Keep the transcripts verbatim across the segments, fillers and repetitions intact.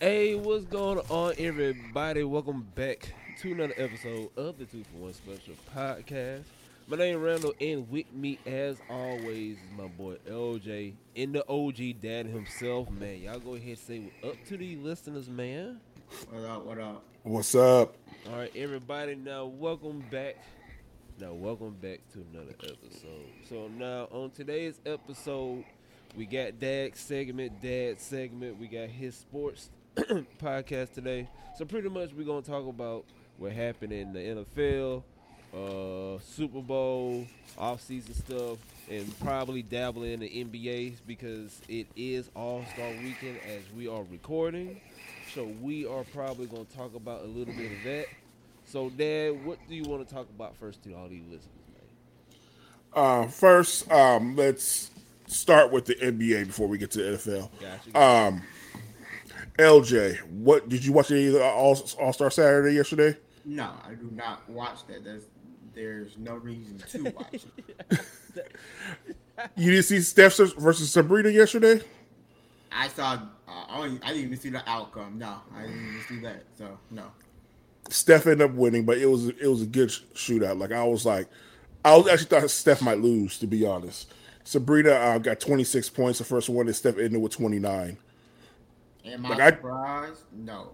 Hey, what's going on, everybody? Welcome back to another episode of the Two for One Special Podcast. My name is Randall, and with me, as always, is my boy L J, and the O G dad himself. Man, y'all go ahead and say what up to the listeners, man. What up? What up? What's up? All right, everybody. Now, welcome back. Now, welcome back to another episode. So now, on today's episode, we got Dad's segment, Dad's segment. We got his sports podcast today. So pretty much we're gonna talk about what happened in the N F L, uh, Super Bowl, off-season stuff, and probably dabble in the N B A because it is All-Star Weekend as we are recording. So we are probably gonna talk about a little bit of that. So Dad, what do you want to talk about first to all these listeners, Uh, first, um, let's start with the N B A before we get to the N F L. man? Gotcha. gotcha. L J, what did you watch any of the All All Star Saturday yesterday? No, I do not watch that. There's there's no reason to watch it. You didn't see Steph versus Sabrina yesterday? I saw. Uh, I, don't, I didn't even see the outcome. No, I didn't even see that. So no. Steph ended up winning, but it was it was a good sh- shootout. Like I was like, I was actually thought Steph might lose, to be honest. Sabrina uh, got twenty-six points the first one, and Steph ended with twenty-nine. Am I Like I, surprised? No.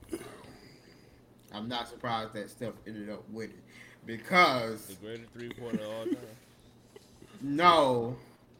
I'm not surprised that Steph ended up winning The because greatest three-pointer of all time. no,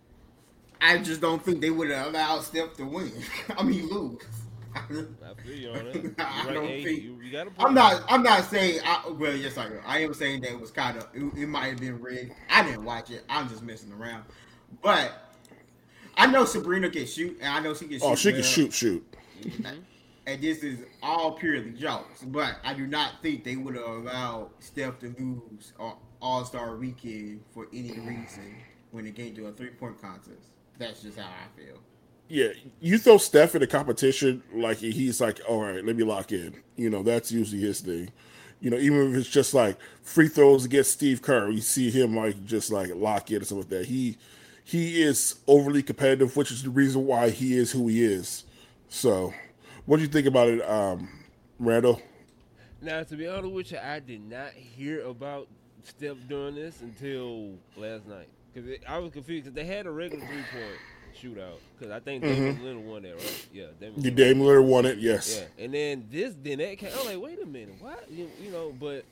I just don't think they would have allowed Steph to win. I mean lose. I feel you on it. I Right, don't hey, think. you, you got a I'm point. not. I'm not saying. I, well, yes, I am. I am saying that it was kind of. It, it might have been rigged. I didn't watch it. I'm just messing around. But I know Sabrina can shoot, and I know she can shoot. oh, she well, can shoot, shoot. And this is all purely jokes. But I do not think they would have allowed Steph to lose on All Star Weekend for any reason when it came to a three point contest. That's just how I feel. Yeah, you throw Steph in a competition, like he's like, all right, let me lock in. You know, that's usually his thing. You know, even if it's just like free throws against Steve Kerr, you see him like just like lock in and stuff like that. He he is overly competitive, which is the reason why he is who he is. So, what do you think about it, um, Randall? Now, to be honest with you, I did not hear about Steph doing this until last night because I was confused because they had a regular three point shootout because I think Damian Lillard won that, right? Yeah, Damian You Lillard. Dame Lillard won it, yes. Yeah, and then this, then that came. I'm like, wait a minute, what? You, you know, but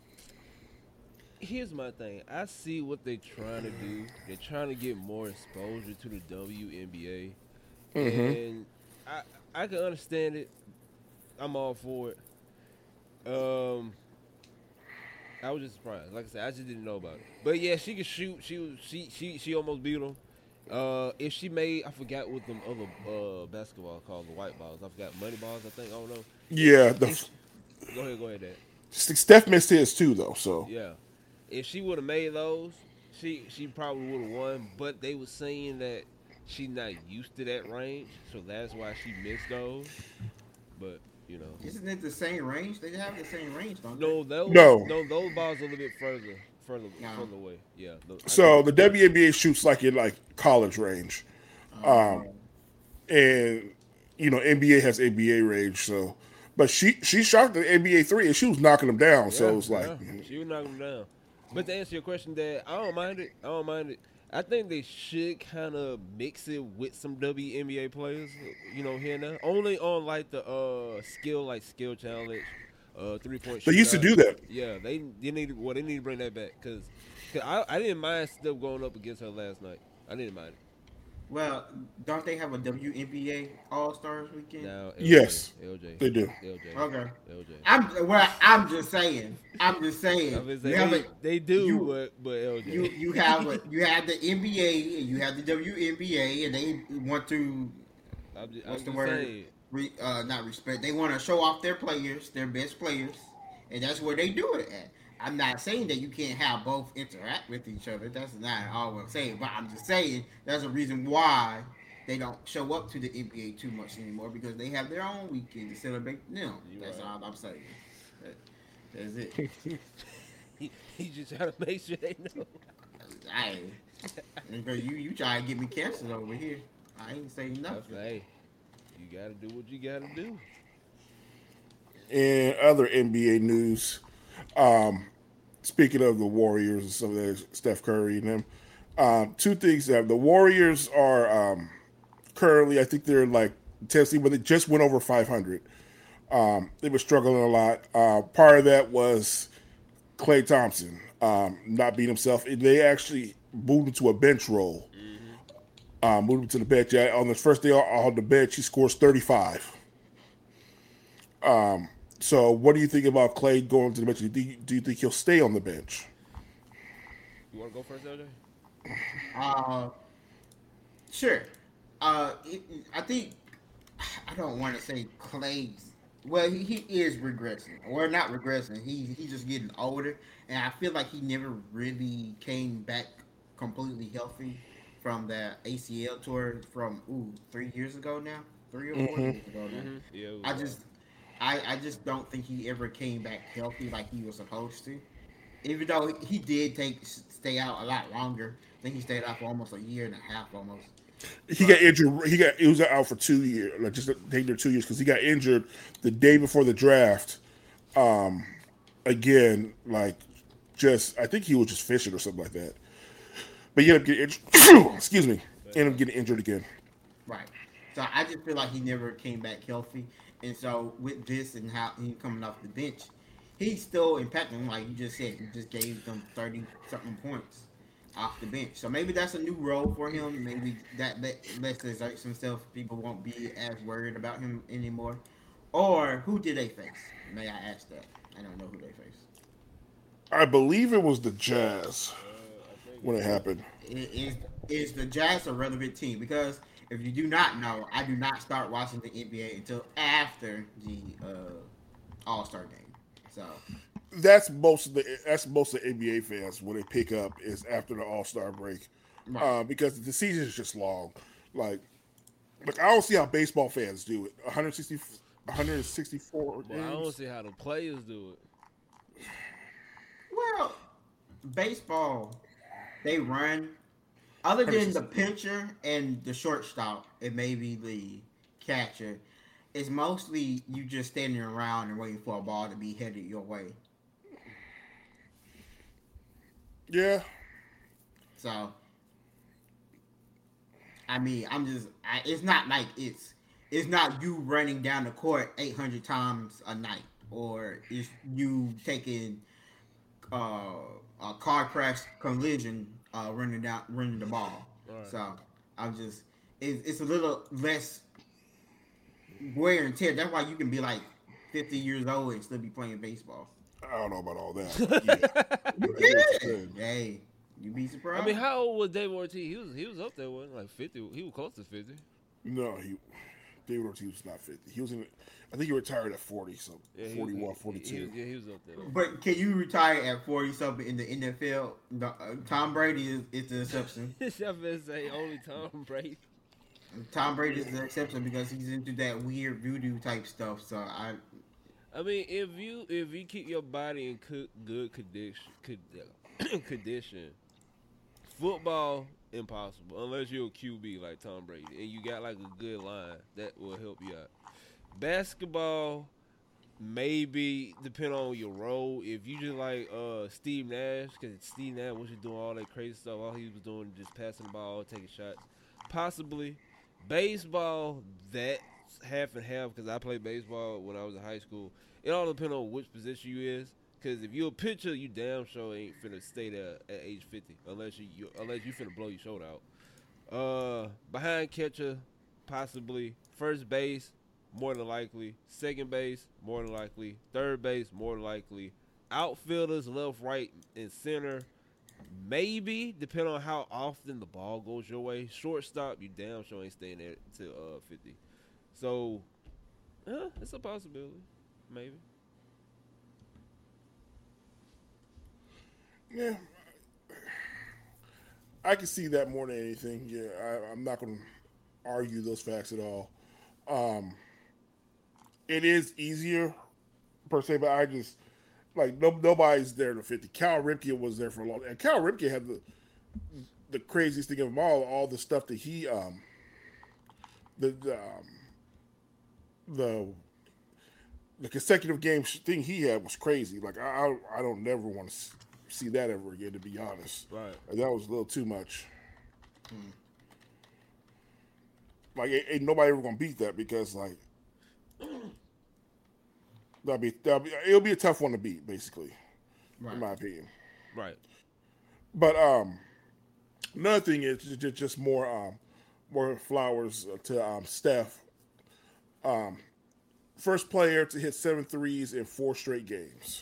here's my thing. I see what they're trying to do. They're trying to get more exposure to the W N B A, and I I can understand it. I'm all for it. Um, I was just surprised. Like I said, I just didn't know about it. But yeah, she could shoot. She was she she she almost beat him. Uh, if she made, I forgot what them other uh basketball called the white balls. I forgot money balls. I think I don't know. Yeah, the, If, go ahead, go ahead, Dad. Steph missed his too, though. So Yeah, if she would have made those, she she probably would have won. But they were saying that she not used to that range, so that's why she missed those. But you know, Isn't it the same range? They have the same range, don't they? no, those No. no those balls are a little bit further further No. further away. Yeah. The, I so think, the W N B A shoots like in like college range, Um, and you know N B A has N B A range. So, but she she shot the N B A three and she was knocking them down. So it was like, yeah, she would knock them down. But to answer your question, Dad, I don't mind it. I don't mind it. I think they should kind of mix it with some W N B A players, you know, here and there. Only on like the uh skill, like skill challenge, uh three point. they used to do that. Yeah, they they need well they need to bring that back because I I didn't mind still going up against her last night. I didn't mind it. well, don't they have a W N B A All Stars weekend? Now L J, Yes, L J, they do. L J, Okay. L J. I'm well. I'm just saying. I'm just saying. I was You saying, have they, a, they do, you- but but L J. you you have a, you have the N B A and you have the W N B A and they want to I'm just, what's I'm the just word? saying. Re, uh, not respect. They want to show off their players, their best players, and that's where they do it at. I'm not saying that you can't have both interact with each other. That's not all I'm saying. But I'm just saying there's a reason why they don't show up to the N B A too much anymore because they have their own weekend to celebrate them. You That's right. all I'm saying. That, that's it. He, he just trying to make sure they know. I, because you you try to get me canceled over here. I ain't saying That's nothing. hey, you gotta do what you gotta do. And other N B A news. Um, speaking of the Warriors and some of that, Steph Curry and them, um, two things that the Warriors are um, currently, I think they're like Tennessee, but they just went over five hundred. Um, they were struggling a lot. Uh, part of that was Klay Thompson um, not being himself. And they actually moved him to a bench role. Mm-hmm. Uh, moved him to the bench. Yeah, on the first day on the bench, he scores thirty-five. Um, so, what do you think about Klay going to the bench? Do you think, do you think he'll stay on the bench? You want to go first, L J? Uh, sure. Uh, it, I think I don't want to say Clay's. Well, he, he is regressing, or not regressing. He he's just getting older, and I feel like he never really came back completely healthy from that A C L tour from ooh three years ago now, three or four Mm-hmm. years ago now. Mm-hmm. Yeah. It was, I uh, just I I just don't think he ever came back healthy like he was supposed to. Even though he did take stay out a lot longer, I think he stayed out for almost a year and a half almost. He got But injured. He got he was out for two years, like just taking there two years because he got injured the day before the draft. Um, again, like just I think he was just fishing or something like that. But he ended up getting injured. Excuse me, ended up getting injured again. right. So I just feel like he never came back healthy. And so with this and how he coming off the bench, he's still impacting, like you just said. He just gave them thirty something points off the bench. So maybe that's a new role for him. Maybe that let, lets exert himself. People won't be as worried about him anymore. Or who did they face? May I ask that? I don't know who they faced. I believe it was the Jazz uh, I think when it it was. happened. Is is the Jazz a relevant team? Because if you do not know, I do not start watching the N B A until after the uh, All Star game. So That's most of the that's most of the N B A fans when they pick up is after the All Star break, right, uh, because the season is just long. Like, like I don't see how baseball fans do it. one hundred sixty, one hundred sixty-four Well, I don't games. see how the players do it. well, baseball they run. Other than the pitcher and the shortstop, and maybe the catcher, it's mostly you just standing around and waiting for a ball to be headed your way. Yeah, So I mean, I'm just. I, it's not like it's. It's not you running down the court eight hundred times a night, or it's you taking uh, a car crash collision, uh, running down, running the ball. All right. So I'm just. It's, it's a little less wear and tear. That's why you can be like fifty years old and still be playing baseball. I don't know about all that. You Yeah. can. Hey, you be surprised. I mean, how old was Dave Ortiz? He was he was up there, wasn't he? Like fifty. He was close to fifty. No, he David Ortiz was not fifty. He was in. I think he retired at forty, so Yeah, he forty-one, was, forty-two. He, he was, yeah, he was up there. But can you retire at forty something in the N F L? The, uh, Tom Brady is, is the exception. I'm gonna say only Tom Brady. Tom Brady is the exception because he's into that weird voodoo type stuff. So I, I mean, if you if you keep your body in co- good condition, could, condition, football impossible unless you're a Q B like Tom Brady and you got like a good line that will help you out. Basketball, maybe depend on your role. If you just like uh, Steve Nash, because Steve Nash was just doing all that crazy stuff, all he was doing just passing the ball, taking shots. Possibly baseball, that's half and half because I played baseball when I was in high school. It all depends on which position you is. Because if you're a pitcher, you damn sure ain't finna stay there at age fifty unless you, you unless you finna blow your shoulder out. Uh, behind catcher, possibly. First base, more than likely. Second base, more than likely. Third base, more than likely. Outfielders, left, right, and center. Maybe, depending on how often the ball goes your way. Shortstop, you damn sure ain't staying there to uh, fifty. So, uh, it's a possibility. Maybe. Yeah, I can see that more than anything. Yeah, I, I'm not going to argue those facts at all. Um, it is easier per se, but I just like no, nobody's there to fifty. Cal Ripken was there for a long, and Cal Ripken had the the craziest thing of them all. All the stuff that he um the the, um, the the consecutive game thing he had was crazy. Like I, I, I don't never want to see that ever again. To be honest, Right. like, that was a little too much. Hmm. Like ain't, ain't nobody ever gonna beat that because like that'll be, that'll be it'll be a tough one to beat, basically, Right. in my opinion. Right. But um, another thing is just, just more um, more flowers to um, Steph. Um, first player to hit seven threes in four straight games.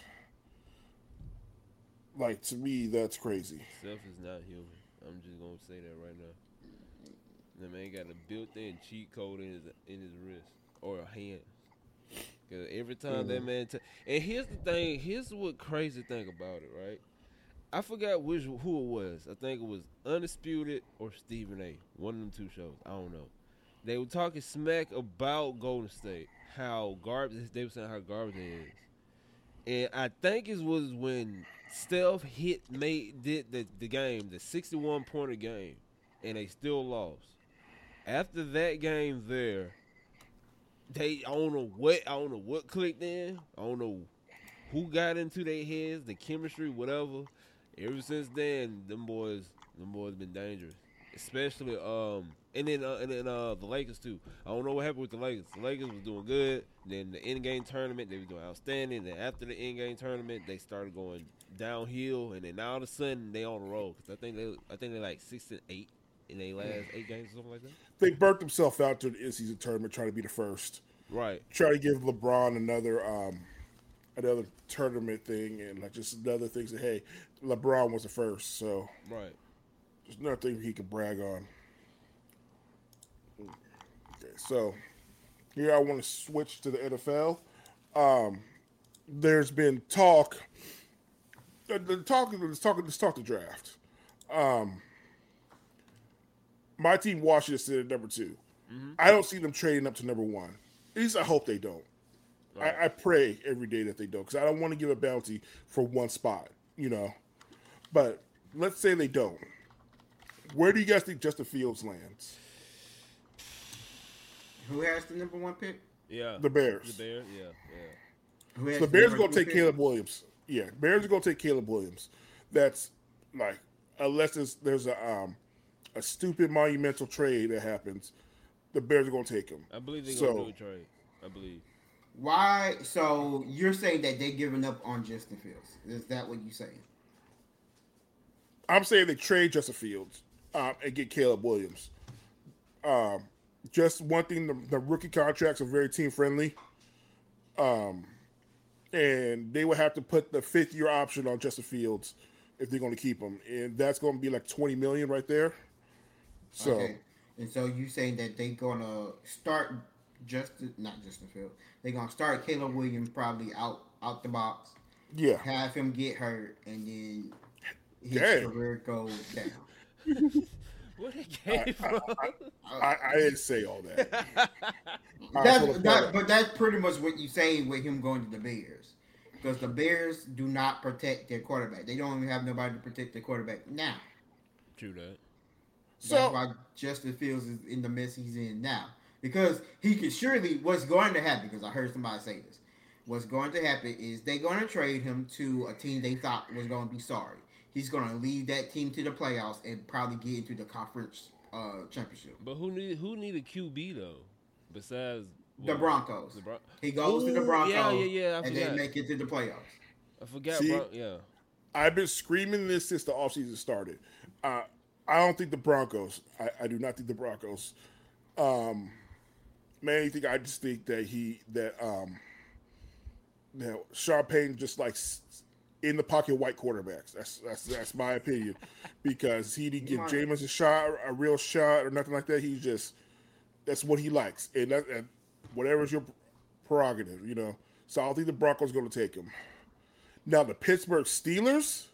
Like, to me, that's crazy. Steph is not human. I'm just gonna say that right now. The man got a built-in cheat code in his in his wrist or a hand. Cause every time Mm-hmm. that man, t- and here's the thing. Here's what crazy thing about it, right? I forgot which who it was. I think it was Undisputed or Stephen A. One of them two shows. I don't know. They were talking smack about Golden State, how garbage. They were saying how garbage it is, and I think it was when Steph hit made did the the game, the sixty-one pointer game, and they still lost. After that game, there, they I don't know what I don't know what clicked in. I don't know who got into their heads, the chemistry, whatever. Ever since then, them boys, them boys been dangerous. Especially, um, and then uh, and then uh, the Lakers too. I don't know what happened with the Lakers. The Lakers was doing good. Then the in-game tournament, they were doing outstanding. Then after the in-game tournament, they started going downhill. And then all of a sudden, they on the road. Cause I think they, I think they like six and eight in their last eight games or something like that. They burnt themselves out to the in-season tournament trying to be the first. Right. Try to give LeBron another um, another tournament thing and like just another thing. Say, hey, LeBron was the first, so Right. just another thing he could brag on. Okay, so here I want to switch to the N F L. Um, there's been talk. The, the talk. Let's talk. Let's talk the draft. Um, my team Washington sit at number two. Mm-hmm. I don't see them trading up to number one. At least I hope they don't. Right. I, I pray every day that they don't because I don't want to give a bounty for one spot. You know, but let's say they don't. Where do you guys think Justin Fields lands? Who has the number one pick? Yeah. The Bears. The Bears, yeah, yeah. Who has So the Bears are number going to two take pick? Caleb Williams. Yeah, Bears are going to take Caleb Williams. That's like, unless there's, there's a um, a stupid monumental trade that happens, the Bears are going to take him. I believe they're So- going to do a trade. I believe. Why? So you're saying that they're giving up on Justin Fields? Is that what you're saying? I'm saying they trade Justin Fields um, and get Caleb Williams. Um, just one thing, the, the rookie contracts are very team friendly. Um, and they would have to put the fifth year option on Justin Fields if they're going to keep him, and that's going to be like twenty million right there. So Okay. And so you saying that they're gonna start Justin, not Justin Fields. They're gonna start Caleb Williams probably out out the box, yeah, have him get hurt, and then his Dang. career goes down. Where they came from? I, I didn't say all that. I That's, told him that, but that's pretty much what you say with him going to the Bears, because the Bears do not protect their quarterback. They don't even have nobody to protect their quarterback now. True that. So That's why Justin Fields is in the mess he's in now. Because he could surely, what's going to happen, because I heard somebody say this, what's going to happen is they're going to trade him to a team they thought was going to be sorry. He's going to lead that team to the playoffs and probably get into the conference uh, championship. But who need who need a Q B though? Besides The what? Broncos. The Bron- He goes to the Ooh, Broncos Yeah, yeah, yeah. I and forgot. they make it to the playoffs. I forgot. See? Bron- yeah. I've been screaming this since the offseason started. Uh, I don't think the Broncos. I, I do not think the Broncos. Um, man, think I just think that he that um, you know, Sean Payton just like in the pocket white quarterbacks. That's that's that's my opinion because he didn't give Right. Jameis a shot, a real shot, or nothing like that. He's just that's what he likes, and that and whatever's your prerogative, you know. So I don't think the Broncos are going to take him. Now the Pittsburgh Steelers,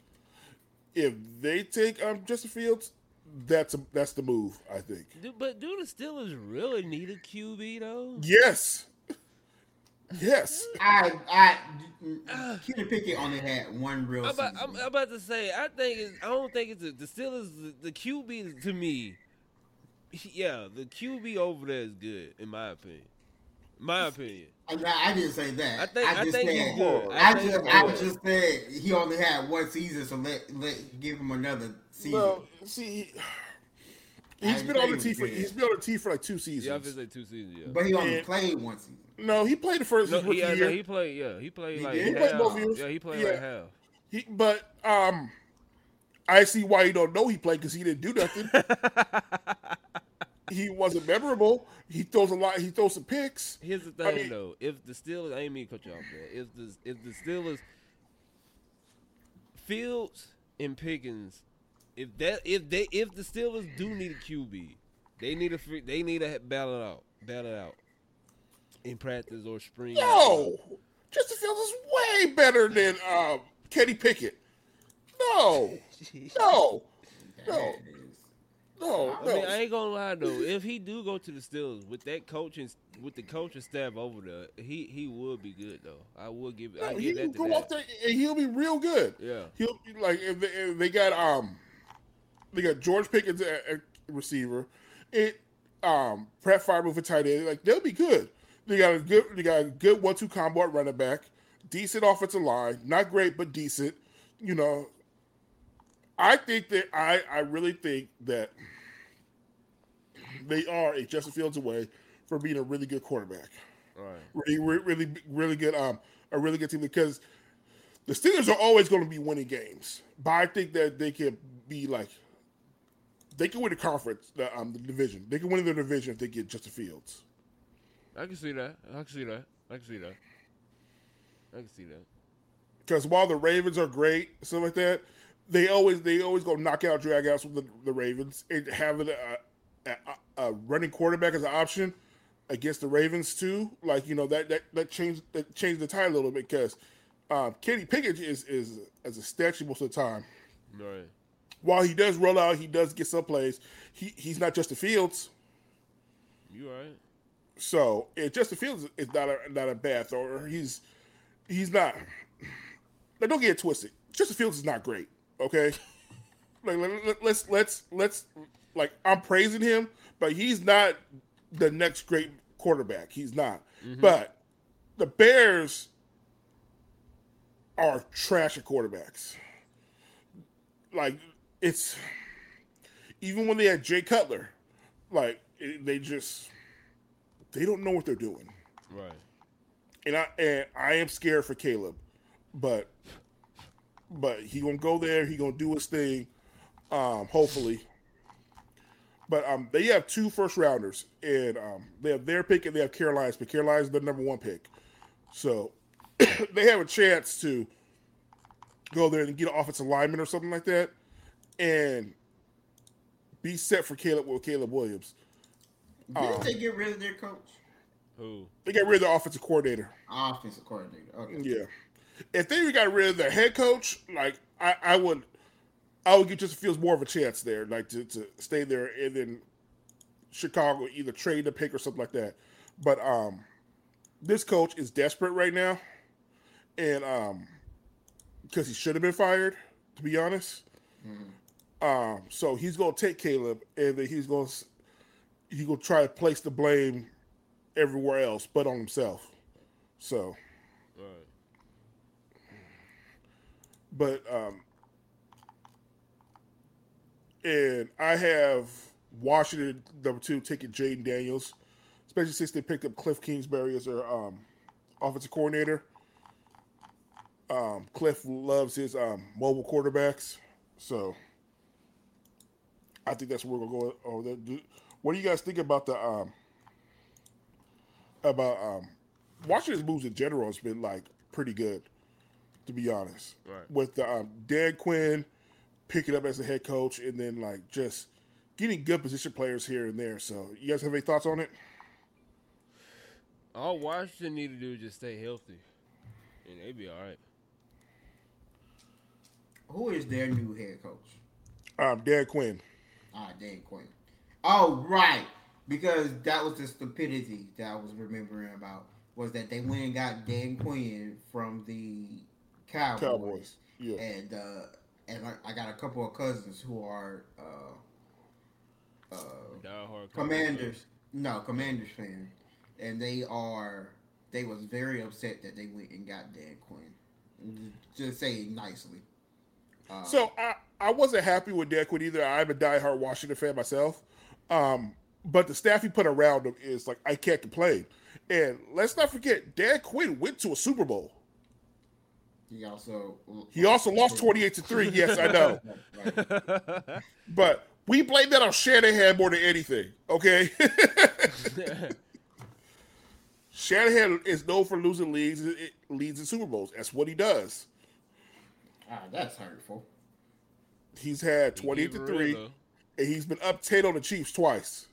if they take um, Justin Fields, that's a, that's the move. I think. Do, but do the Steelers really need a Q B though? Yes. Yes. I, I, Kenny Pickett only had one real I'm season. about, I'm, I'm about to say, I think it's, I don't think it's a, the Steelers. The, the Q B to me, yeah, the Q B over there is good in my opinion. My opinion. I, I didn't say that. I think. I I just think said he's good. I, I think just he's I good. just said he only had one season, so let let give him another season. Well, see, he's I been didn't on say the he team was for good. he's been on the team for like two Yeah, I seasons. feel like two seasons. Yeah. But he only And- played one season. No, he played the first No, his rookie he, yeah, year. no, he played. Yeah, he played He like did? He half. played both years. Yeah, he played Yeah. like half. He, but um, I see why you don't know he played because he didn't do nothing. He wasn't memorable. He throws a lot. He throws some picks. Here's the thing, I mean- though. If the Steelers, I ain't mean to cut you off there. If the if the Steelers, Fields and Pickens, if that if they if the Steelers do need a Q B, they need a free- they need to battle it out, battle it out in practice or spring. No, Justin Fields is way better than um, Kenny Pickett. No, no, no, That is- no, I mean, I no. ain't gonna lie though. If he do go to the Steelers with that coaching, with the coaching staff over there, he he would be good though. I would give. I No, he give can that to go that. out there and he'll be real good. Yeah. He'll be like if they, if they got um they got George Pickens at, at receiver, it um Pratt Fiber for tight end, like they'll be good. They got a good they got a good one two combo at running back, decent offensive line, not great but decent. You know, I think that I I really think that they are a Justin Fields away from being a really good quarterback. All right. Really, re- really, really good. Um, a really good team because the Steelers are always going to be winning games, but I think that they can be like they can win the conference, the um, the division. They can win the division if they get Justin Fields. I can see that. I can see that. I can see that. I can see that. Because while the Ravens are great, stuff like that, they always they always go knock out, drag outs with the, the Ravens, and having a, a, a running quarterback as an option against the Ravens too. Like you know that that that changed that changed the tide a little bit because um, Kenny Pickett is is as a statue most of the time. Right. While he does roll out, he does get some plays. He he's not Justin Fields, You right. so it, Justin Fields is not a not a bad thrower. He's he's not. Like, don't get it twisted. Justin Fields is not great. Okay, like let, let, let's let's let's like I'm praising him, but he's not the next great quarterback. He's not. Mm-hmm. But the Bears are trash at quarterbacks. Like it's even when they had Jay Cutler, like it, they just they don't know what they're doing. Right. And I and I am scared for Caleb, but but he gonna go there. He gonna do his thing, um, hopefully. But um, they have two first rounders, and um, they have their pick and they have Carolina's pick. Carolina's the number one pick, so they have a chance to go there and get an offensive lineman or something like that, and be set for Caleb with Caleb Williams. Didn't Um, they get rid of their coach? Who? They got rid of the offensive coordinator. Offensive coordinator. Okay. Yeah. If they got rid of their head coach, like I, I would I would give Justin Fields more of a chance there, like to, to stay there and then Chicago either trade the pick or something like that. But um this coach is desperate right now. And um because he should have been fired, to be honest. Mm-hmm. Um so he's gonna take Caleb and then he's gonna he's gonna try to place the blame everywhere else but on himself. So Right. But um, and I have Washington number two taking Jaden Daniels, especially since they picked up Cliff Kingsbury as their um, offensive coordinator. Um, Cliff loves his um, mobile quarterbacks, so I think that's where we're gonna go over there. Do, what do you guys think about the um, about um, Washington's moves in general? Has been like pretty good, to be honest. Right. With the, um, Dan Quinn picking up as the head coach and then like just getting good position players here and there. So you guys have any thoughts on it? All Washington need to do is just stay healthy, and they be all right. Who is their new head coach? Um, Dan Quinn. Ah, Dan Quinn. Oh, right. Because that was the stupidity that I was remembering about, was that they went and got Dan Quinn from the Cowboys. Cowboys. Yeah. And uh, and I, I got a couple of cousins who are uh, uh, Die hard Commanders. No, Commanders fan. and they are they was very upset that they went and got Dan Quinn. Just saying nicely. Um, So I, I wasn't happy with Dan Quinn either. I'm a diehard Washington fan myself. Um, but the staff he put around him is like, I can't complain. And let's not forget, Dan Quinn went to a Super Bowl. he also He also lost twenty-eight to three. Yes, I know. Right. But we blame that on Shanahan more than anything, okay? Shanahan is known for losing leagues, leads in Super Bowls. That's what he does. Ah, that's hurtful. He's had twenty-eight to three, and he's been up ten on the Chiefs twice.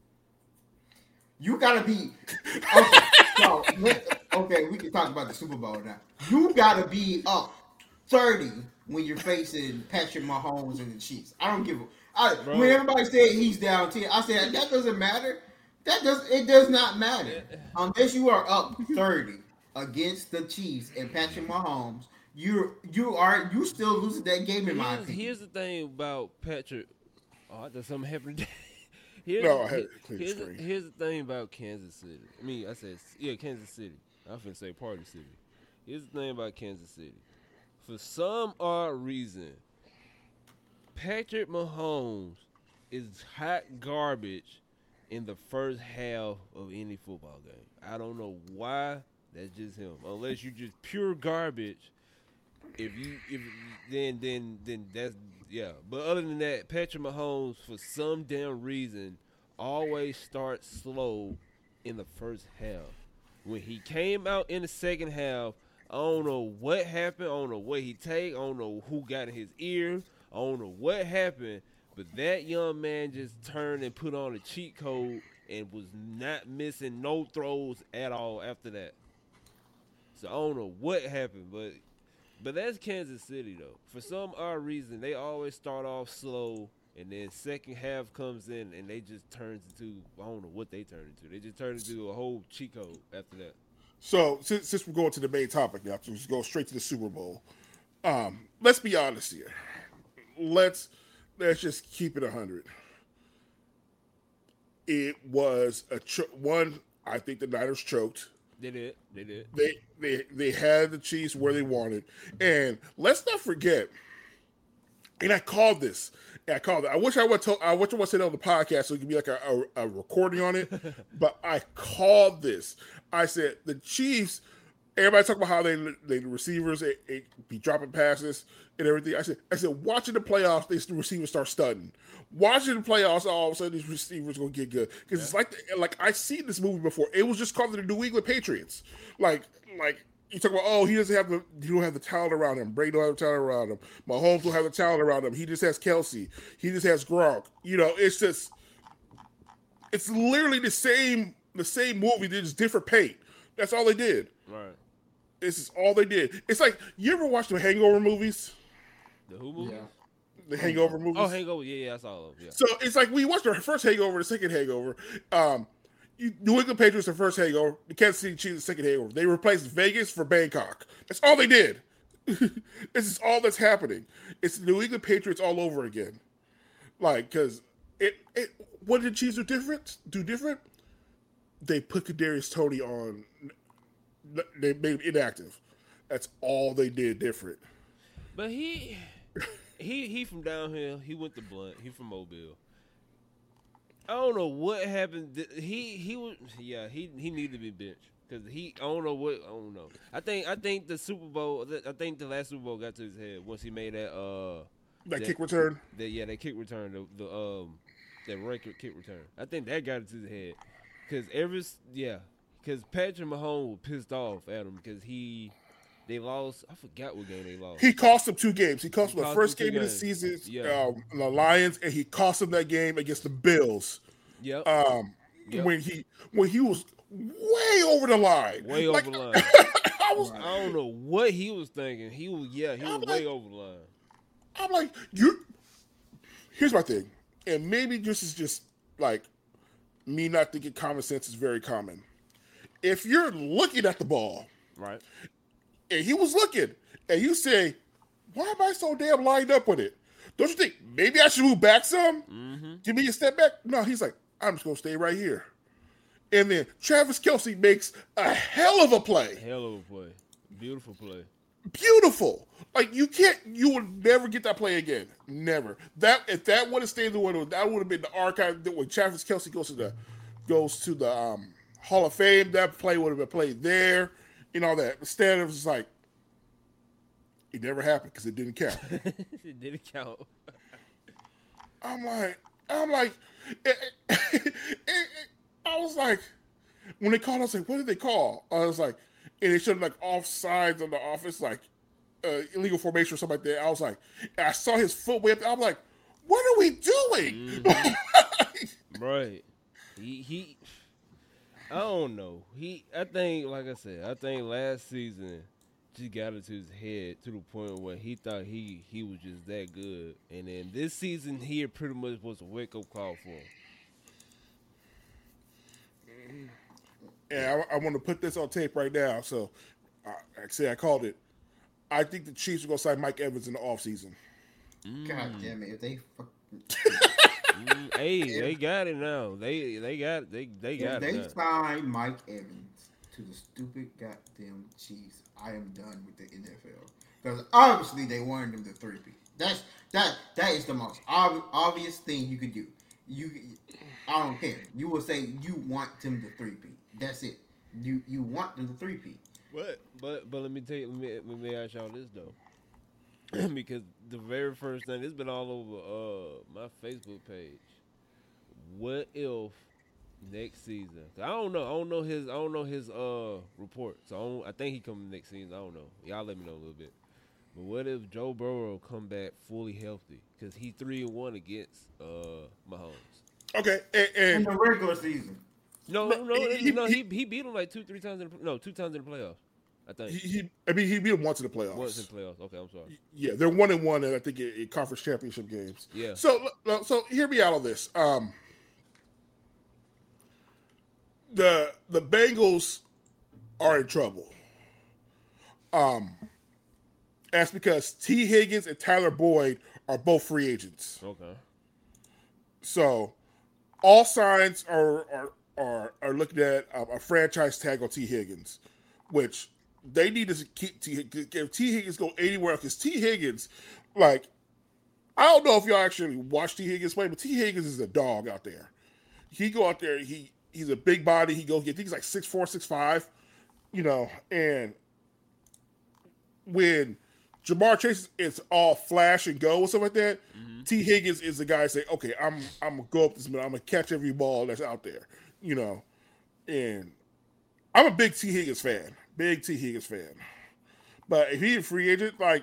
You gotta be okay. So, let, okay, we can talk about the Super Bowl now. You gotta be up thirty when you're facing Patrick Mahomes and the Chiefs. I don't give a. I, when everybody said he's down ten, I said that doesn't matter. That does it does not matter unless you are up thirty against the Chiefs and Patrick Mahomes. You you are you still losing that game in my Here's, opinion. here's the thing about Patrick. Oh, I thought something happened today. Here's, No, I had it clear here's, screen. here's the thing about Kansas City. I mean, I said, yeah, Kansas City. I was finna say Party City. Here's the thing about Kansas City. For some odd reason, Patrick Mahomes is hot garbage in the first half of any football game. I don't know why. That's just him. Unless you just pure garbage. If you if then then then that's yeah. But other than that, Patrick Mahomes for some damn reason always starts slow in the first half. When he came out in the second half, I don't know what happened. I don't know what he take. I don't know who got in his ear. I don't know what happened. But that young man just turned and put on a cheat code and was not missing no throws at all after that. So I don't know what happened, but but that's Kansas City though. For some odd reason, they always start off slow, and then second half comes in, and they just turns into I don't know what they turn into. They just turn into a whole cheat code after that. So since, since we're going to the main topic now, to just go straight to the Super Bowl. Um, let's be honest here. Let's let's just keep it a hundred. It was a cho- one. I think the Niners choked. They did. They did. They they they had the Chiefs where they wanted, and let's not forget. And I called this. And I called it. I wish I would. Tell, I wish I would say it on the podcast so it could be like a, a, a recording on it. But I called this. I said the Chiefs. Everybody talk about how they they the receivers they, they be dropping passes and everything. I said I said watching the playoffs, these receivers start studying. Watching the playoffs, all of a sudden these receivers gonna get good because yeah. It's like the, like I seen this movie before. It was just called the New England Patriots. Like like you talk about oh he doesn't have the you don't have the talent around him. Brady don't have the talent around him. Mahomes don't have the talent around him. He just has Kelsey. He just has Gronk. You know it's just it's literally the same the same movie. They just different paint. That's all they did. Right. This is all they did. It's like you ever watch the Hangover movies? The who movies? Yeah. The Hangover movies. Oh, Hangover. Yeah, yeah, I saw them. Yeah. So it's like we watched the first Hangover, the second Hangover. Um, you, New England Patriots the first Hangover, the Kansas City Chiefs the second Hangover. They replaced Vegas for Bangkok. That's all they did. This is all that's happening. It's the New England Patriots all over again. Like, because it, it, what did the Chiefs do different? Do different? They put Kadarius Toney on. They made him inactive. That's all they did different. But he, he, he from down here. He went to Blunt. He from Mobile. I don't know what happened. He he was yeah. He he needed to be benched because he I don't know what I don't know. I think I think the Super Bowl. I think the last Super Bowl got to his head once he made that uh that, that kick return. That yeah, that kick return. The, the um that record kick return. I think that got it to his head because every yeah. Because Patrick Mahomes was pissed off at him because he, they lost. I forgot what game they lost. He cost them two games. He cost them the first game games. of the season, yeah. um, the Lions, and he cost them that game against the Bills. Yep. Um, yep. When he when he was way over the line, way like, over the line. I was. I don't know what he was thinking. He was yeah. He I'm was like, way over the line. I'm like you. Here's my thing, and maybe this is just like me not thinking common sense is very common. If you're looking at the ball, right, and he was looking, and you say, why am I so damn lined up with it? Don't you think maybe I should move back some? Mm-hmm. Give me a step back? No, he's like, I'm just going to stay right here. And then Travis Kelsey makes a hell of a play. Hell of a play. Beautiful play. Beautiful. Like you can't, you would never get that play again. Never. That if that would have stayed the way, that would have been the archive. That when Travis Kelsey goes to the goes to the um, Hall of Fame, that play would have been played there and all that. Instead, it was like it never happened because it didn't count. It didn't count. I'm like, I'm like, it, it, it, it, I was like, when they called, I was like, what did they call? I was like, and they showed like offsides on the office, like uh, illegal formation or something like that. I was like, I saw his foot way up there. I'm like, what are we doing? Mm-hmm. Right. He, he, I don't know. He, I think, like I said, I think last season just got into his head to the point where he thought he, he was just that good. And then this season here pretty much was a wake-up call for him. And I, I want to put this on tape right now. So, uh, like I said, I called it. I think the Chiefs are going to sign Mike Evans in the offseason. Mm. God damn it! If they fuck, mm, hey, they got it now. They they got it. They they got if it. they Now. sign Mike Evans to the stupid goddamn Chiefs, I am done with the N F L because obviously they wanted them to three-peat. That's that that is the most ob- obvious thing you could do. You, I don't care. You will say you want them to three-peat. That's it. You you want them to three-peat. But but but let me tell you, let me let me ask y'all this though, because the very first thing, it's been all over uh my Facebook page. What if next season? I don't know. I don't know his. I don't know his uh report. So I, don't, I think he coming next season. I don't know. Y'all let me know a little bit. But what if Joe Burrow come back fully healthy? Because he three and one against uh Mahomes. Okay, and, and In the regular season. No, No, no, he- no. he- He he beat him like two, three times in the, no two times in the playoffs. I think he, he, I mean, he beat him once in the playoffs. once in the playoffs. Okay, I'm sorry. Yeah, they're one and one, and I think in, in conference championship games. Yeah. So, so hear me out on this. Um, the the Bengals are in trouble. Um, that's because T. Higgins and Tyler Boyd are both free agents. Okay. So, all signs are are are, are looking at a, a franchise tag on T. Higgins, which they need to keep T. If T. Higgins go anywhere else, because T. Higgins, like, I don't know if y'all actually watch T. Higgins play, but T. Higgins is a dog out there. He go out there, he he's a big body. He goes, I think he's like six four, six five, you know, and when Jamar Chase is all flash and go and stuff like that, mm-hmm. T. Higgins is the guy that say, okay, I'm I'm gonna go up this middle, I'm gonna catch every ball that's out there, you know. And I'm a big T. Higgins fan. Big T. Higgins fan. But if he's a free agent, like,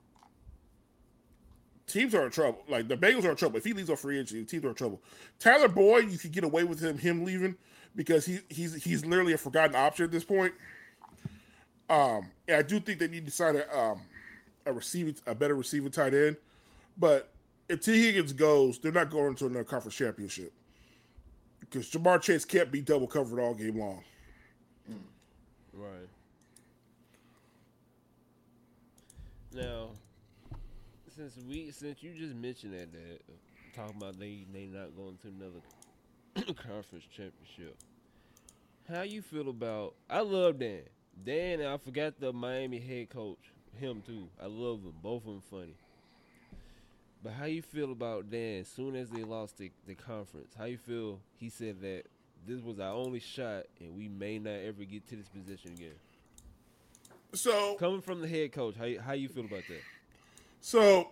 teams are in trouble. Like, the Bengals are in trouble. If he leaves on free agent, teams are in trouble. Tyler Boyd, you could get away with him him leaving because he he's he's literally a forgotten option at this point. Um, and I do think they need to sign a um a receiving a better receiving tight end. But if T. Higgins goes, they're not going to another conference championship because Jamar Chase can't be double covered all game long. Right. Now, since we since you just mentioned that, that talking about they they not going to another conference championship, how you feel about? I love Dan. Dan, I forgot the Miami head coach. Him too. I love them. Both of them funny. But how you feel about Dan? As soon as they lost the, the conference, how you feel? He said that this was our only shot, and we may not ever get to this position again. So coming from the head coach, how how you feel about that? So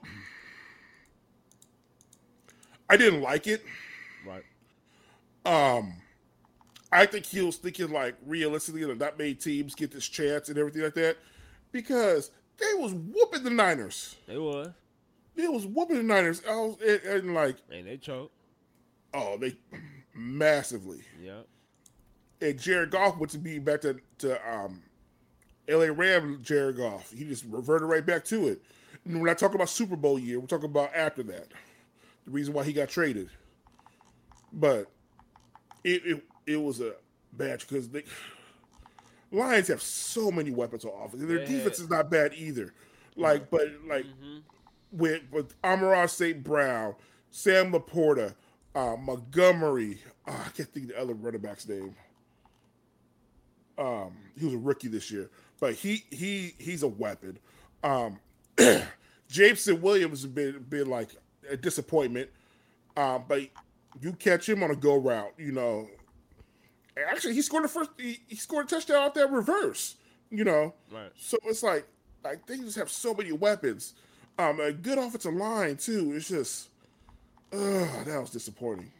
I didn't like it. Right. Um, I think he was thinking like realistically that not many teams get this chance and everything like that because they was whooping the Niners. They was. They was whooping the Niners. I was and, and like, and they choked. Oh, they massively. Yeah. And Jared Goff went to be back to to um. L A Ram Jared Goff. He just reverted right back to it. And we're not talking about Super Bowl year. We're talking about after that. The reason why he got traded. But it it, it was a bad because the Lions have so many weapons on offense. Their yeah. defense is not bad either. Like, but like mm-hmm. with with Amon-Ra Saint Brown, Sam Laporta, uh, Montgomery. Oh, I can't think of the other running back's name. Um, he was a rookie this year, but he he he's a weapon. Um, Jameson Williams has been been like a disappointment, um, but you catch him on a go route, you know. Actually, he scored the first. He, he scored a touchdown out there reverse, you know. Right. So it's like like they just have so many weapons. Um, a good offensive line too. It's just, ugh, that was disappointing.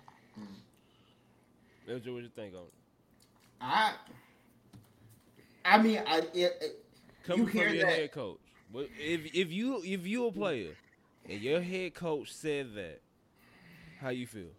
What you think on it? I, I mean, I it, it, Coming you from hear your that? head coach, but if if you if you a player and your head coach said that, how you feel?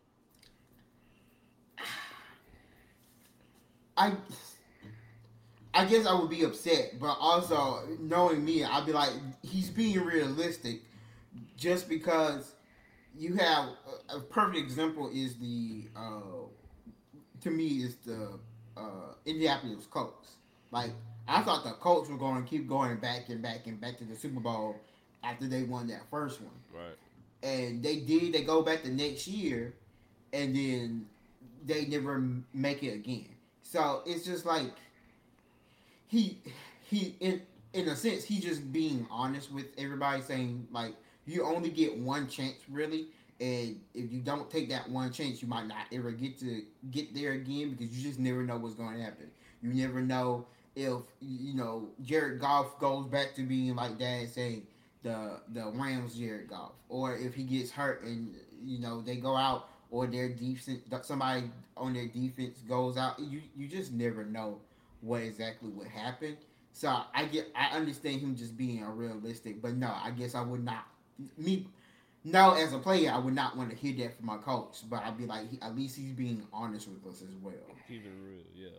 I, I guess I would be upset, but also knowing me, I'd be like, he's being realistic, just because you have a, a perfect example is the uh, to me is the uh, Indianapolis Colts. Like I thought the Colts were going to keep going back and back and back to the Super Bowl after they won that first one, Right. and they did. They go back the next year, and then they never make it again. So it's just like he he in in a sense he's just being honest with everybody, saying like you only get one chance really, and if you don't take that one chance, you might not ever get to get there again because you just never know what's going to happen. You never know if you know Jared Goff goes back to being like Dad saying the the Rams Jared Goff, or if he gets hurt and you know they go out, or their defense somebody on their defense goes out. You you just never know what exactly would happen. So I get I understand him just being a realistic, but no, I guess I would not me. No, as a player, I would not want to hear that from my coach, but I'd be like, he, at least he's being honest with us as well. Keep it real, yeah.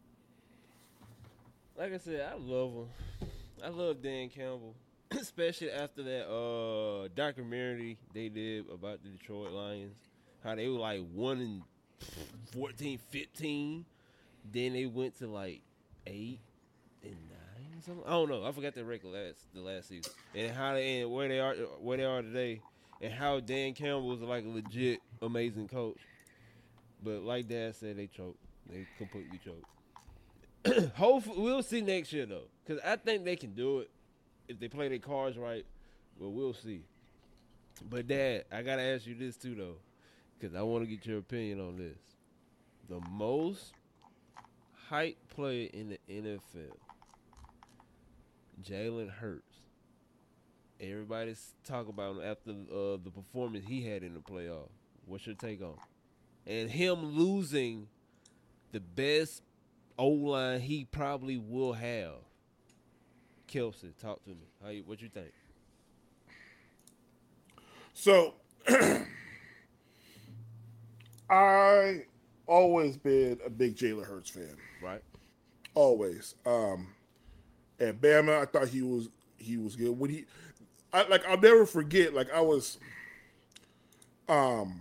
Like I said, I love him. I love Dan Campbell, especially after that uh, documentary they did about the Detroit Lions. How they were like one and fourteen, fifteen. Then they went to like eight and nine. Something. I don't know. I forgot the record last the last season. And how they and where they are where they are today, and how Dan Campbell was like a legit amazing coach. But like Dad said, they choked. They completely choked. Hopefully, we'll see next year though, because I think they can do it if they play their cards right. But we'll see. But Dad, I gotta ask you this too though, because I want to get your opinion on this. The most hype player in the N F L, Jalen Hurts. Everybody's talking about him after uh, the performance he had in the playoff. What's your take on it? And him losing the best O-line he probably will have. Kelsey, talk to me. How you, what you think? So, I always been a big Jalen Hurts fan. Right. Always. Um, at Bama, I thought he was he was good. When he, I, like, I'll never forget. Like, I was, um,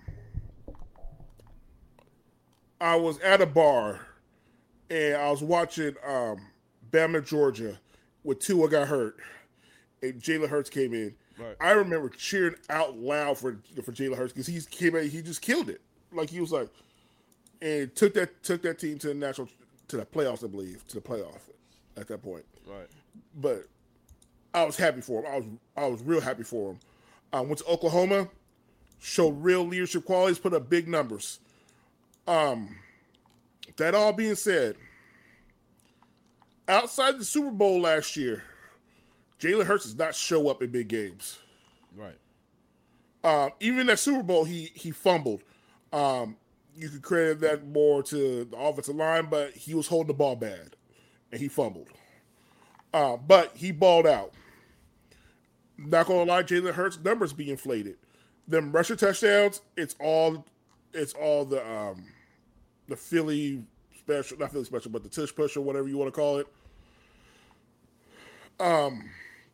I was at a bar, and I was watching um, Bama, Georgia, when Tua got hurt, and Jalen Hurts came in. Right. I remember cheering out loud for for Jalen Hurts because he came in, he just killed it. Like he was like, and took that took that team to the national to the playoffs, I believe, to the playoff at that point. Right. But I was happy for him. I was I was real happy for him. I went to Oklahoma, showed real leadership qualities, put up big numbers. Um, that all being said, outside the Super Bowl last year, Jalen Hurts does not show up in big games. Right. Uh, even that Super Bowl, he he fumbled. Um, you could credit that more to the offensive line, but he was holding the ball bad, and he fumbled. Uh, but he balled out. Not gonna lie, Jalen Hurts' numbers be inflated. Them rushing touchdowns, it's all, it's all the um, the Philly special, not Philly special, but the tush push or whatever you want to call it. Um,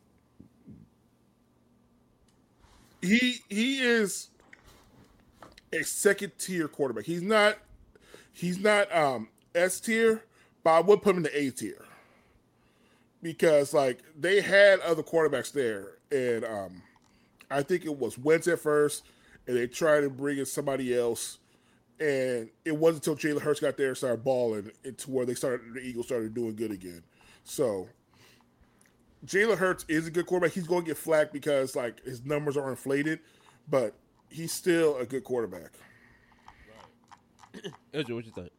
he he is a second tier quarterback. He's not he's not um, S tier, but I would put him in the A tier because like they had other quarterbacks there, and um, I think it was Wentz at first, and they tried to bring in somebody else, And it wasn't until Jalen Hurts got there and started balling to where they started the Eagles started doing good again. So Jalen Hurts is a good quarterback. He's going to get flack because like his numbers are inflated, but he's still a good quarterback. Right. Andrew, what you think?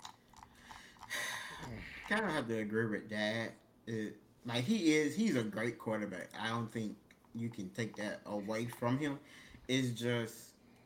Kind of have to agree with that. It, like he is, he's a great quarterback. I don't think you can take that away from him. It's just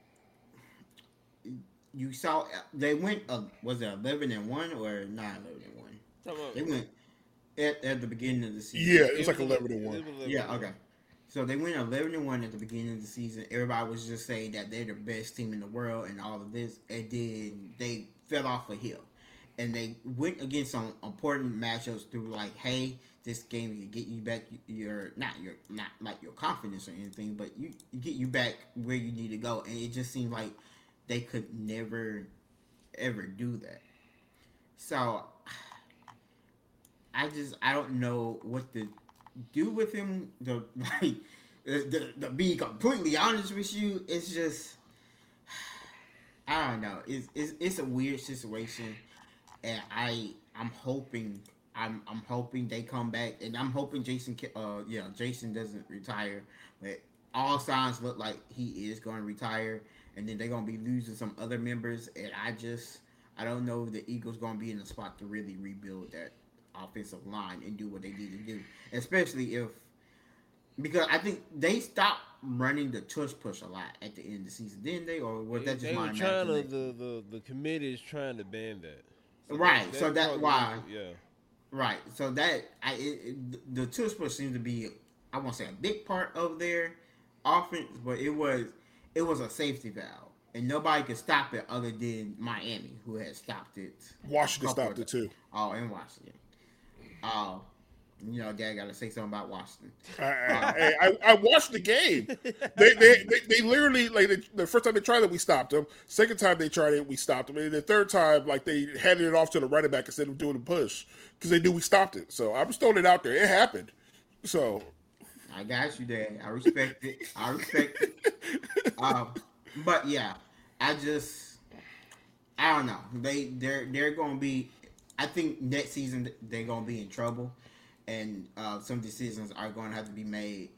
you saw they went. Uh, was it eleven and one or not eleven and one? They went at, at the beginning of the season. Yeah, it's like eleven and one. Yeah, okay. So they went eleven and one at the beginning of the season. Everybody was just saying that they're the best team in the world and all of this, and then they fell off a hill. And they went against some important matchups through like, hey, this game can get you back your not your not like your confidence or anything, but you, you get you back where you need to go. And it just seemed like they could never ever do that. So I just I don't know what to do with him. The like the, the, the be completely honest with you, it's just I don't know. It's it's, it's a weird situation. And I, I'm hoping, I'm, I'm hoping they come back, and I'm hoping Jason, uh, yeah, Jason doesn't retire. But all signs look like he is going to retire, and then they're going to be losing some other members. And I just, I don't know if the Eagles going to be in a spot to really rebuild that offensive line and do what they need to do, especially if because I think they stopped running the tush push a lot at the end of the season, didn't they? Or was that just they my were trying to, imagination? the, the the committee is trying to ban that. So right, so that's probably, why. Yeah. Right, so that I it, it, the tush push seems to be I won't say a big part of their offense, but it was it was a safety valve, and nobody could stop it other than Miami, who had stopped it. Washington stopped it too. Oh, in Washington. Uh, you know, Dad got to say something about Washington. I, I, I, I watched the game. They they, they, they literally like they, the first time they tried it, we stopped them. Second time they tried it, we stopped them. And the third time, like they handed it off to the running back instead of doing the push because they knew we stopped it. So I'm just throwing it out there. It happened. So I got you, Dad. I respect it. I respect it. Um, but yeah, I just I don't know. They they're they're gonna be. I think next season they're gonna be in trouble. And uh, some decisions are going to have to be made,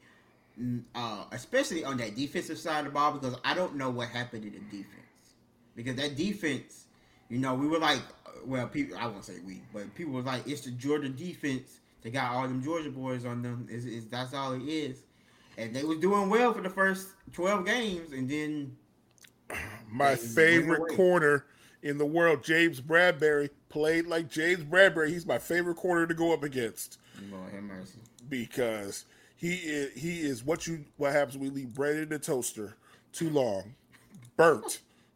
uh, especially on that defensive side of the ball, because I don't know what happened to the defense. Because that defense, you know, we were like, well, people, I won't say we, but people were like, it's the Georgia defense. They got all them Georgia boys on them. Is is that's all it is. And they was doing well for the first twelve games, and then my favorite corner in the world, James Bradbury, played like James Bradbury. He's my favorite corner to go up against. Lord have mercy. Because he is he is what you what happens when we leave bread in the toaster too long, burnt.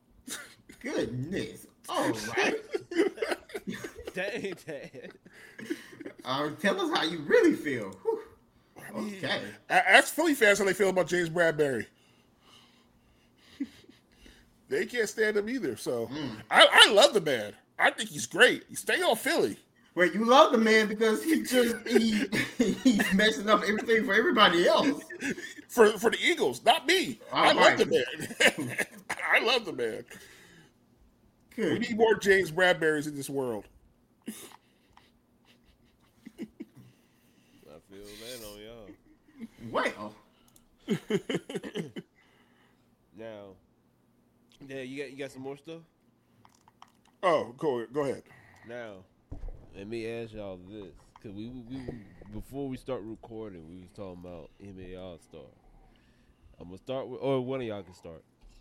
Goodness, all right. Dang, Dad. Uh, tell us how you really feel. Whew. Okay. Ask Philly fans how they feel about James Bradbury. They can't stand him either. So mm. I, I love the man. I think he's great. He stay on Philly. Wait, you love the man because he just he he's messing up everything for everybody else. For for the Eagles, not me. All I right. love the man. I love the man. Good. We need more James Bradburys in this world. I feel that on y'all. Well. Now, yeah, you got you got some more stuff? Oh, go go ahead. Now, let me ask y'all this, cause we we before we start recording, we was talking about N B A All Star. I'm gonna start with, or one of y'all can start.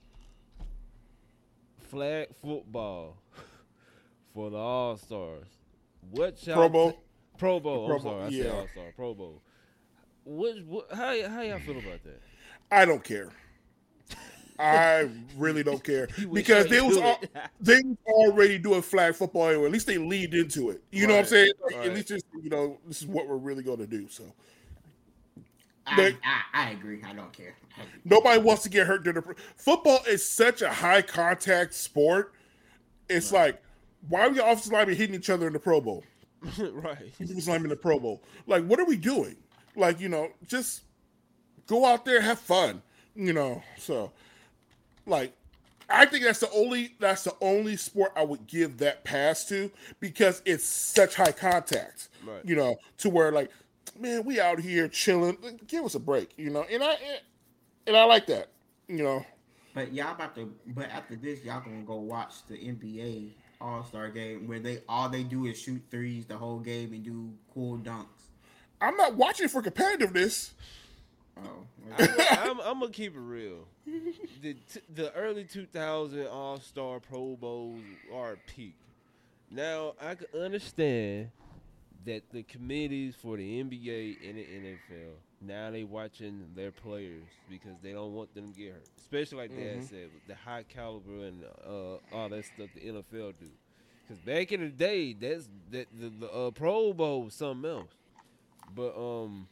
Flag football for the All Stars. What y'all Pro Bowl? Th- Pro Bowl. Pro I'm Bowl, sorry, I yeah. said All Star. Pro Bowl. What, what? How how y'all feel about that? I don't care. I really don't care You wish because I they was knew all, it. they was already doing flag football, or at least they leaned into it. You know what I'm Right, saying? Like, right. At least it's, you know this is what we're really going to do. So I, But- I, I agree. I don't care. I agree. nobody wants to get hurt during the football is such a high contact sport. It's like, why are we offensive linemen hitting each other in the Pro Bowl? Right. Defensive linemen in the Pro Bowl. Like, what are we doing? Like, you know, just go out there, have fun. You know, so like I think that's the only that's the only sport I would give that pass to because it's such high contact. Right. You know, to where like, man, we out here chilling. Give us a break. You know, and I and I like that. You know. But y'all about to. But after this, y'all gonna go watch the N B A All Star game where they all they do is shoot threes the whole game and do cool dunks. I'm not watching for competitiveness. Oh, I'm, I'm, I'm gonna keep it real. The t- the early two thousand All Star Pro Bowls are a peak. Now I can understand that the committees for the N B A and the N F L now they watching their players because they don't want them to get hurt, especially like Mm-hmm. Dad said, with the high caliber and uh, all that stuff the N F L do. Because back in the day, that's that the, the uh, Pro Bowl was something else. But um.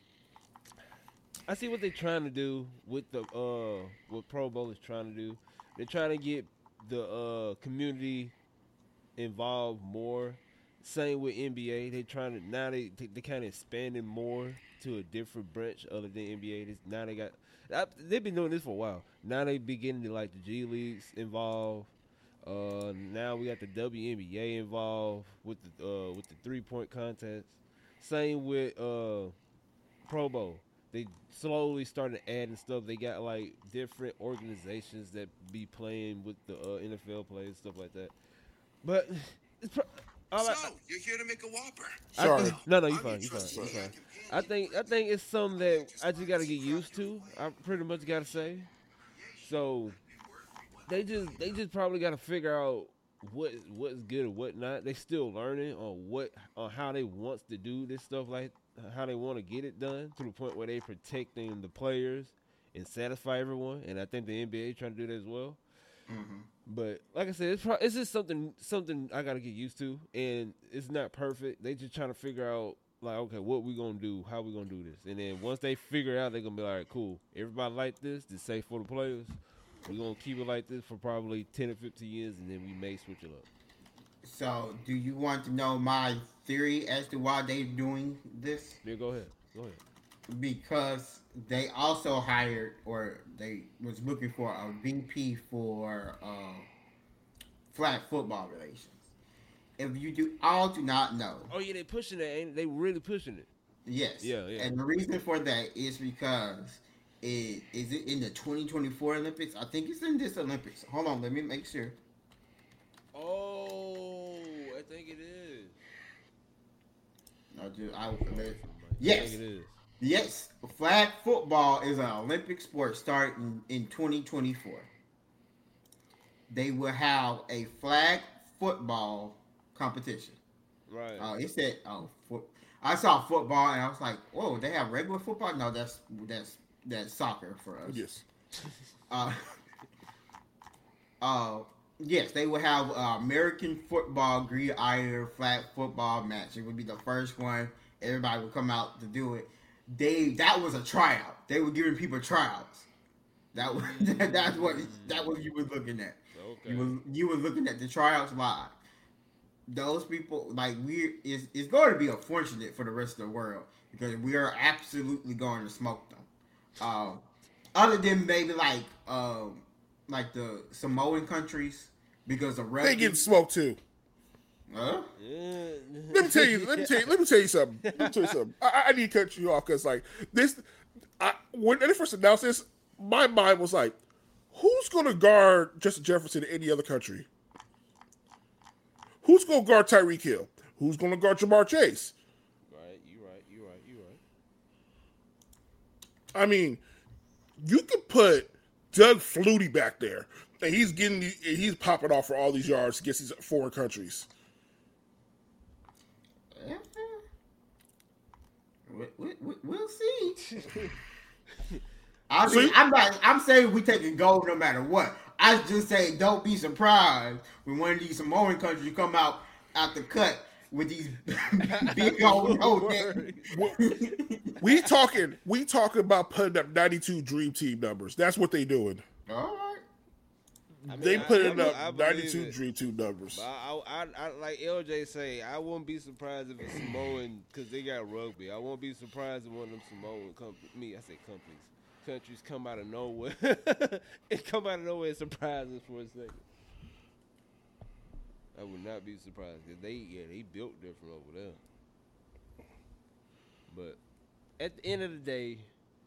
I see what they're trying to do with the uh what Pro Bowl is trying to do. They're trying to get the uh community involved more. Same with N B A. They trying to now they they, they kind of expanding more to a different branch other than N B A. This, now they got I, they've been doing this for a while. Now they beginning to like the G Leagues involved. Uh, now we got the W N B A involved with the uh with the three point contest. Same with uh Pro Bowl. They slowly started adding stuff. They got like different organizations that be playing with the uh, N F L players, stuff like that. But it's pro- all So, I, you're here to make a Whopper. I Sorry. think, no, no, you I'm fine, your you fine, trusty you fine. companion. I think I think it's something that I just got to get used to. I pretty much got to say. So they just they just probably got to figure out what what's good and what not. They still learning on what on how they wants to do this stuff, like how they want to get it done to the point where they protecting the players and satisfy everyone. And I think the N B A trying to do that as well. Mm-hmm. But like I said, it's pro- it's just something something I got to get used to, and it's not perfect. They just trying to figure out like, okay, what we gonna do, how we gonna do this, and then once they figure it out, they're gonna be like, all right, cool. Everybody like this. This safe for the players. We're gonna keep it like this for probably ten or fifteen years, and then we may switch it up. So, do you want to know my theory as to why they're doing this? Yeah, go ahead. Go ahead. Because they also hired, or they was looking for a V P for uh, flag football relations. If you do all do not know, Oh yeah, they pushing it. Ain't they really pushing it? yes, Yeah, yeah. and the reason for that is because it is it in the twenty twenty-four Olympics. I think it's in this Olympics. Hold on, let me make sure. Oh, I think it is. I just I, I yes. think it is. Yes, flag football is an Olympic sport starting in twenty twenty-four. They will have a flag football competition. Right. Uh, it said, "Oh, foot." I saw football and I was like, "Whoa, they have regular football? No, that's that's that's soccer for us." Yes. Uh, uh, yes, they will have uh, American football gridiron flag football match. It would be the first one. Everybody would come out to do it. They that was a tryout. They were giving people tryouts. That was that's what that what you were looking at. Okay. You were you were looking at the tryouts live. Those people like we is it's going to be unfortunate for the rest of the world because we are absolutely going to smoke them. Um, other than maybe like um like the Samoan countries because the They rugby. getting smoked too. Huh? Yeah. Let me tell you. Let me tell you. Let me tell you something. Let me tell you something. I, I need to cut you off because like this. I, when they first announced this, my mind was like, "Who's going to guard Justin Jefferson in any other country? Who's going to guard Tyreek Hill? Who's going to guard Jamar Chase? Right. You right. You right. You right. I mean, you could put Doug Flutie back there, and he's getting the, he's popping off for all these yards against these foreign countries." We, we, we, we'll see. I mean, See? I'm not. I'm saying we taking gold no matter what. I just say don't be surprised when one of these Samoan countries come out out the cut with these big old no We talking we talking about putting up ninety-two Dream Team numbers. That's what they doing. All right. I mean, They I- putting I- up I believe ninety-two it. Dream Team numbers. But I, I, I, like L J say, I won't be surprised if it's Samoan because they got rugby. I won't be surprised if one of them Samoan companies, me, I say companies, countries come out of nowhere. It come out of nowhere and surprise us for a second. I would not be surprised because they, yeah, they built different over there. But at the end of the day,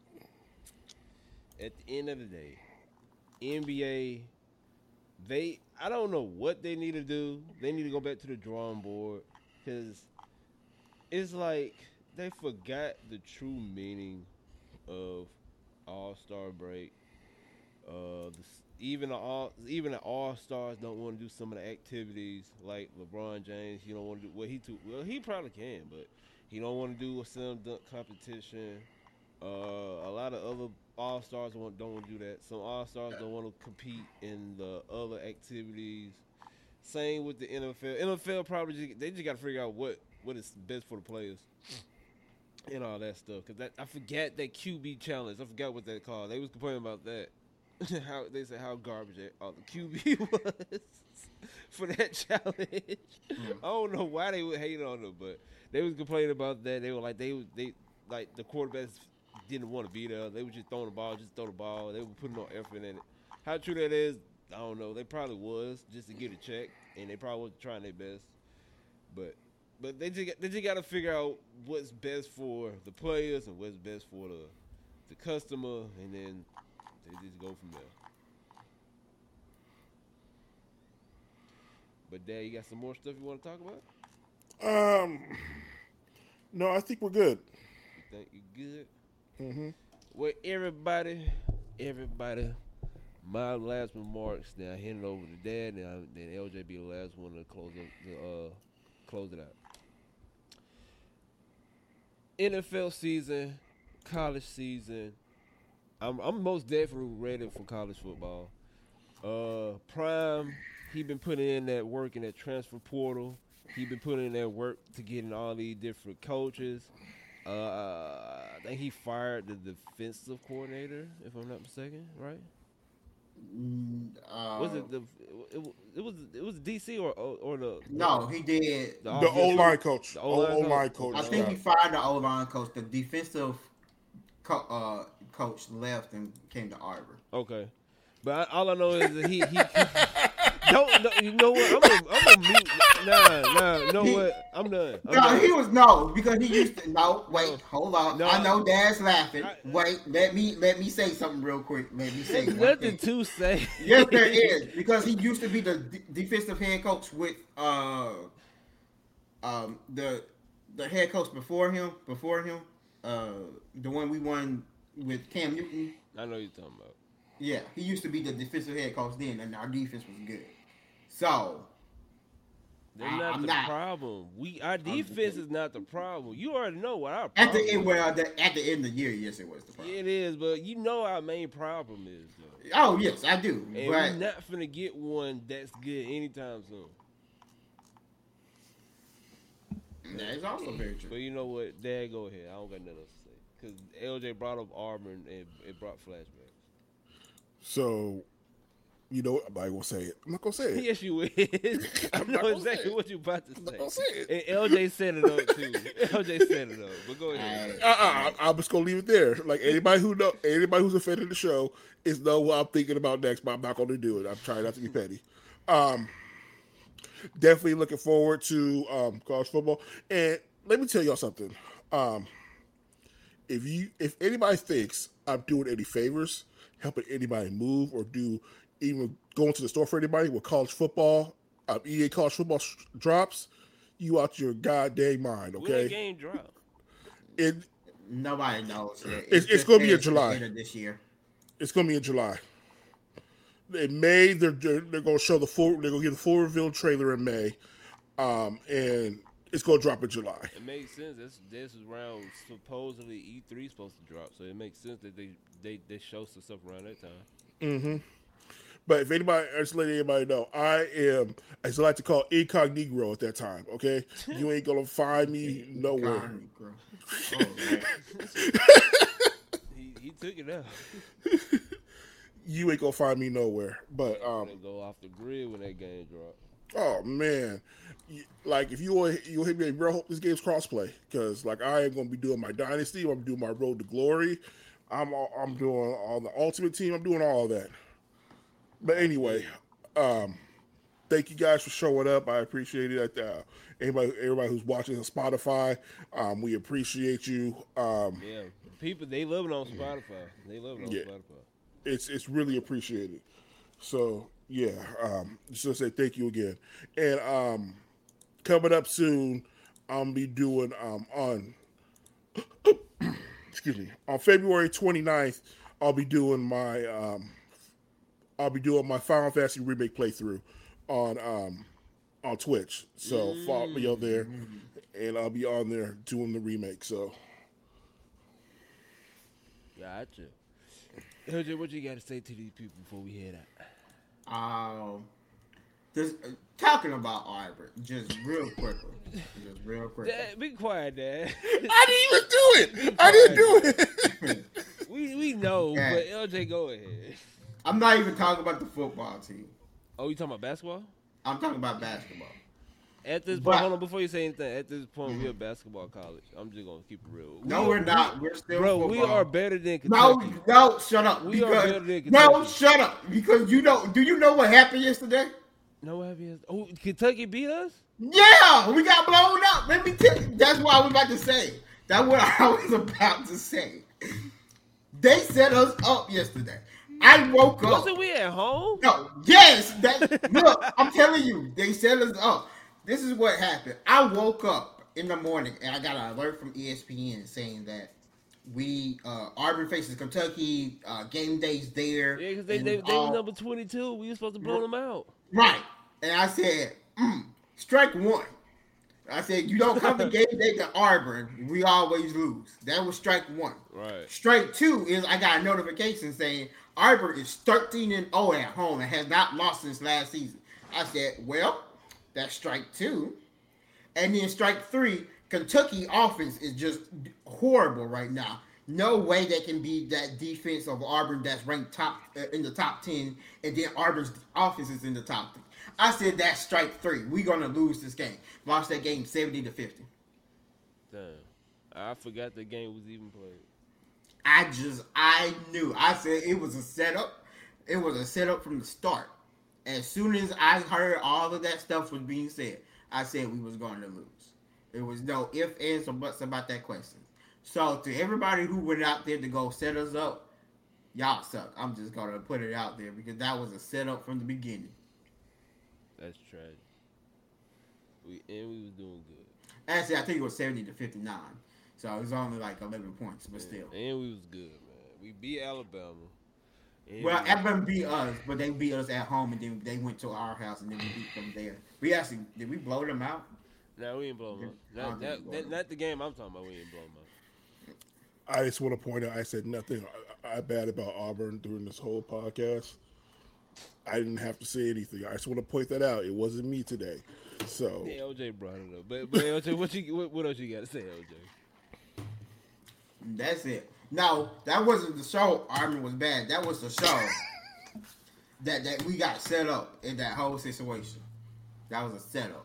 at the end of the day, N B A, they, I don't know what they need to do. They need to go back to the drawing board because it's like they forgot the true meaning of All-Star break. Uh, the, even the all even the All Stars don't want to do some of the activities like LeBron James. He don't want to do well. He too well. He probably can, but he don't want to do a slam dunk competition. Uh, a lot of other All Stars don't want to do that. Some All Stars don't want to compete in the other activities. Same with the N F L. N F L probably just, they just got to figure out what what is best for the players and all that stuff. Cause that I forgot that Q B challenge. I forgot what that called. They was complaining about that. How they said how garbage that all the Q B was for that challenge. Mm. I don't know why they would hate on them, but they was complaining about that. They were like they they like the quarterbacks didn't want to be there. They were just throwing the ball, just throw the ball. They were putting no effort in it. How true that is, I don't know. They probably was just to get a check, and they probably wasn't trying their best. But but they just they just got to figure out what's best for the players and what's best for the the customer, and then they just go from there. But Dad, you got some more stuff you want to talk about? Um, no, I think we're good. You think you good? Mm-hmm. Well, everybody, everybody, my last remarks. Now I hand it over to Dad. Now then L J be the last one to close up, to uh, close it out. N F L season, college season. I'm I'm most definitely ready for college football. Uh, Prime, he been putting in that work in that transfer portal. He been putting in that work to getting all these different coaches. Uh, I think he fired the defensive coordinator, if I'm not mistaken, right? Uh, was it the it, it was it was D C or or the no he did the, the O line coach the O line coach. I think he fired the O line coach. The defensive co- uh, coach left and came to Arbor. Okay, but I, all I know is that he he, he don't no, you know what I'm gonna, I'm gonna mute nah nah you know he, what I'm done. I'm no, done. he was no because he used to no wait no. hold on no, I know Dad's laughing. I, wait, let me let me say something real quick. Let me say there's nothing to say. Yes, there is because he used to be the d- defensive head coach with uh um the the head coach before him before him uh the one we won with Cam Newton. I know you're talking about. Yeah, he used to be the defensive head coach then, and our defense was good. So, they're not I'm the not, problem. We our defense is not the problem. You already know what our at problem the end. is. Well, the, at the end of the year, yes, it was the problem. Yeah, it is, but you know our main problem is. Though. Oh yes, I do. And but, we're not finna get one that's good anytime soon. That is also very true. But you know what, Dad, go ahead. I don't got nothing else to say because L J brought up Auburn and it brought flashbacks. So, you know what? I'm not gonna say it. I'm not gonna say it. Yes, you is. I I'm know not exactly what you're about to I'm say. not gonna say it. And L J set it up too. L J set it up. But go ahead. Uh, uh, I'm just gonna leave it there. Like anybody who know, anybody who's offended in the show is know what I'm thinking about next, but I'm not gonna do it. I'm trying not to be petty. Um, definitely looking forward to um, college football. And let me tell y'all something. Um, if you, if anybody thinks I'm doing any favors, helping anybody move, or do even going to the store for anybody with college football, um, E A college football sh- drops, you out your goddamn mind. Okay. When the game drop? It. Nobody knows. It. It's, it's, it's going to be in July. This year. It's going to be in July. In May, they're they're, they're going to show the full. They're going to get the full reveal trailer in May, um, and it's going to drop in July. It makes sense. This this is around supposedly E three supposed to drop, so it makes sense that they they, they show some stuff around that time. Mm-hmm. But if anybody, I just let anybody know, I am, as I like to call, incognito at that time. Okay, you ain't gonna find me nowhere. Oh, he he took it out. You ain't gonna find me nowhere. But um, go off the grid when that game dropped. Oh man, like if you you hit me, bro, hope this game's crossplay because like I am gonna be doing my dynasty, I'm gonna do my road to glory. I'm all, I'm doing all the Ultimate Team. I'm doing all of that. But anyway, um, thank you guys for showing up. I appreciate it. Uh, anybody, everybody who's watching on Spotify, um, we appreciate you. Um, Yeah, people they love it on Spotify. They love it on Yeah. Spotify. it's it's really appreciated. So yeah, um, just to say thank you again. And um, coming up soon, I'll be doing um, on excuse me on February twenty-ninth, I'll be doing my um, I'll be doing my Final Fantasy remake playthrough on um, on Twitch. So follow me on there, and I'll be on there doing the remake. So Gotcha. L J, what you got to say to these people before we head out? Um, just uh, talking about Arbor, just real quickly, just real quickly. Dad, be quiet, Dad. I didn't even do it. I didn't do it. we we know, Yeah. but L J, go ahead. I'm not even talking about the football team. Oh, you talking about basketball? I'm talking about basketball. At this But- point, hold on, before you say anything, at this point, we're a basketball college. I'm just going to keep it real. No, We- we're not. We're still Bro, football. we are better than No, Kentucky. no, shut up. We are because, better than no, Kentucky. shut up. Because you know, do you know what happened yesterday? No, have you? Oh, Kentucky beat us? Yeah, we got blown up. Let me tell you. That's what I was about to say. That's what I was about to say. They set us up yesterday. I woke up. Wasn't we at home? No, yes. That, look, I'm telling you, they set us up. This is what happened. I woke up in the morning and I got an alert from E S P N saying that we uh, Auburn faces Kentucky. Uh, game day's there. Yeah, because they, and they, they all- were number twenty-two. We were supposed to blow them out. Right. And I said, mm, strike one. I said, you don't come to game day to Auburn, we always lose. That was strike one. Right. Strike two is I got a notification saying Auburn is thirteen and oh at home and has not lost since last season. I said, well, that's strike two. And then strike three, Kentucky offense is just horrible right now. No way they can be that defense of Auburn that's ranked top uh, in the top ten, and then Auburn's offense is in the top ten. I said that's strike three. We're gonna lose this game. Lost that game seventy to fifty. Damn. I forgot the game was even played. I just I knew. I said it was a setup. It was a setup from the start. As soon as I heard all of that stuff was being said, I said we was going to lose. There was no ifs, ands, or buts about that question. So to everybody who went out there to go set us up, y'all suck. I'm just gonna put it out there because that was a setup from the beginning. That's tragic. We and we was doing good. Actually, I think it was seventy to fifty-nine. So it was only like eleven points, but still. And we was good, man. We beat Alabama. And Well, we- Alabama beat us, but they beat us at home, and then they went to our house, and then we beat them there. We actually did we blow them out? no, we ain't blow them I out. don't Not, think that, we blow that, them. not the game I'm talking about. We ain't blow them out. I just want to point out, I said nothing I, I bad about Auburn during this whole podcast. I didn't have to say anything. I just want to point that out. It wasn't me today. So Yeah, L J brought it up. But, but L J, what, you, what, what else you got to say, L J? That's it. No, that wasn't the show. Armin was bad. That was the show that that we got set up in that whole situation. That was a setup.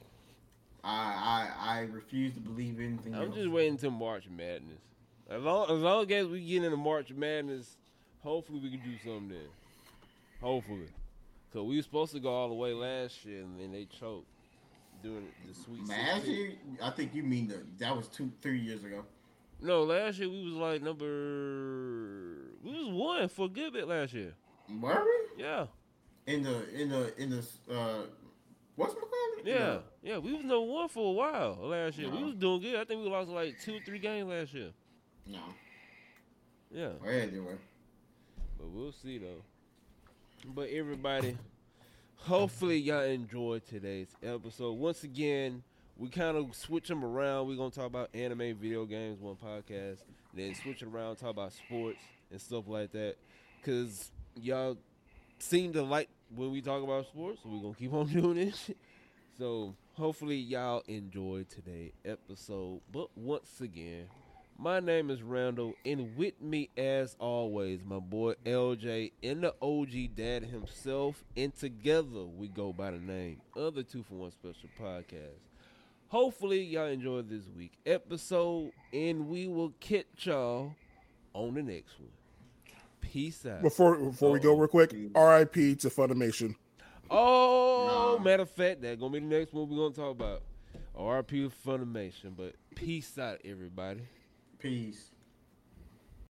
I I I refuse to believe anything I'm else. just waiting until March Madness. As long, as long as we get into March Madness, hopefully we can do something then. Hopefully. So we were supposed to go all the way last year, and then they choked doing the Sweet Last sixteen. year, I think you mean the that was two three years ago. No, last year we was like number. We was one for a good bit last year. Were we? Yeah, In the in the in the uh what's my call? yeah, yeah. We was number one for a while last year. We No. was doing good. I think we lost like two, three games last year. No. Yeah, Go ahead, anyway. but we'll see though. But everybody, hopefully y'all enjoyed today's episode. Once again, we kind of switch them around. We're gonna talk about anime, video games, one podcast, then switch it around, talk about sports and stuff like that. Cause y'all seem to like when we talk about sports, so we're gonna keep on doing this. So hopefully y'all enjoyed today's episode. But once again, my name is Randall, and with me, as always, my boy L J and the O G dad himself, and together we go by the name of the Two for One Special Podcast. Hopefully, y'all enjoyed this week episode, and we will catch y'all on the next one. Peace out. Before before we go Uh-oh. real quick, R I P to Funimation. Oh, Nah. matter of fact, that's gonna be the next one we're gonna talk about. R I P Funimation, but peace out, everybody. Peace.